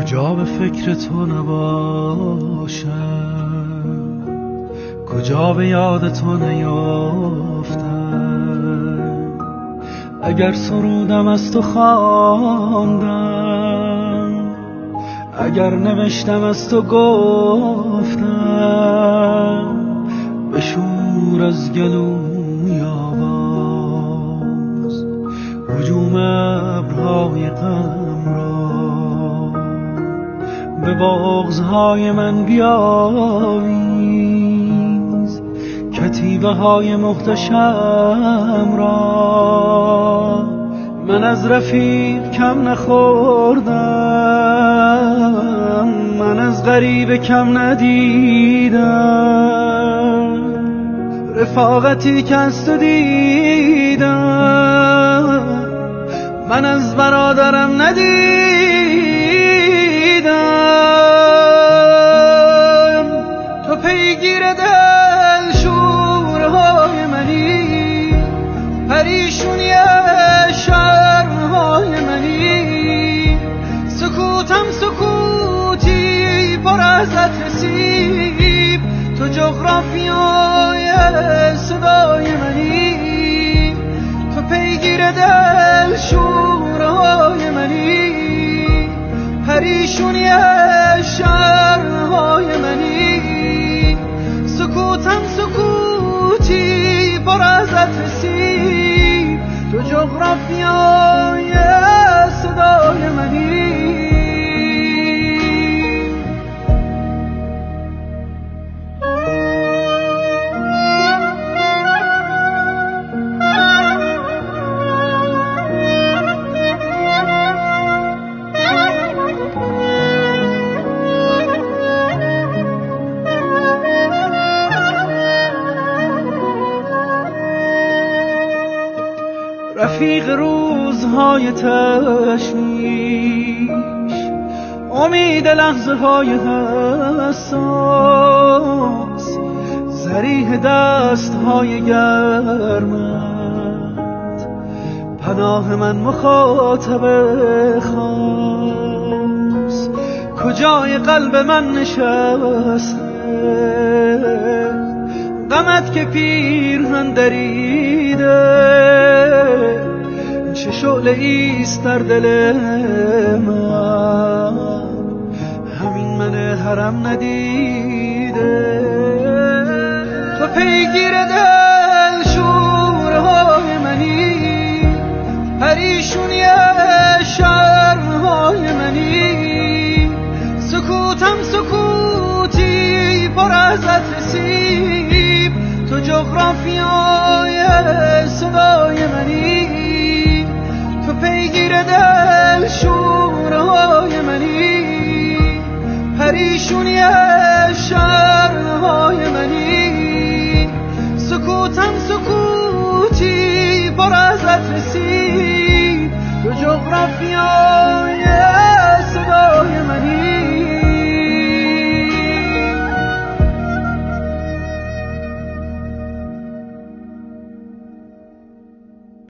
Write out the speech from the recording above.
کجا به فکر تو نباشم، کجا به یاد تو نیافتم. اگر سرودم از تو خواندم، اگر نوشتم از تو گفتم، بشور از گلوی آواز هجوم ابرهای غم را. به بغض‌های من بیاویز کتیبه های محتشم را. من از رفیق کم نخوردم، من از غریب کم ندیدم. رفاقتی که از تو دیدم، من از برادرم ندیدم. تو پیگیر دل شورهای منی، پریشونی شرهای منی. سکوتم سکوتی پر از نسیب، تو جغرافیای صدای منی. تو پیگیر دل شورهای منی، پریشونی شرهای منی. سکوتم سکوتی پر از نسیب، تو جغرافیای صدای منی. رفیق روزهای تشویش، امید لحظه های حساس، ذریح دست های گرمت، پناه من مخاطب خاص. کجای قلب من نشسته غمت که پیرهن دریده؟ چه شعله ایست در دل من، همین من حرم ندیده. تو پیگیر دل شورهای منی، پریشونی شرهای منی. سکوتم سکوتی پر از نسیب، تو جغرافیای صدای منی. تو پیگیر دل شورهای منی، پریشونی شرهای منی. سکوتم سکوتی پر از نسیب، تو جغرافیای